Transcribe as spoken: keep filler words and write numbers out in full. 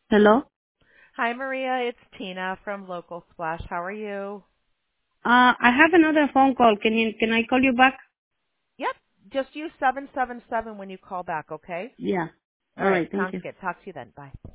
Hello? Hi, Maria. It's Tina from Local Splash. How are you? Uh, I have another phone call. Can you, can I call you back? Yep. Just use seven seven seven when you call back, okay? Yeah. All All right. right. Thank Sounds you. good. Talk to you then. Bye.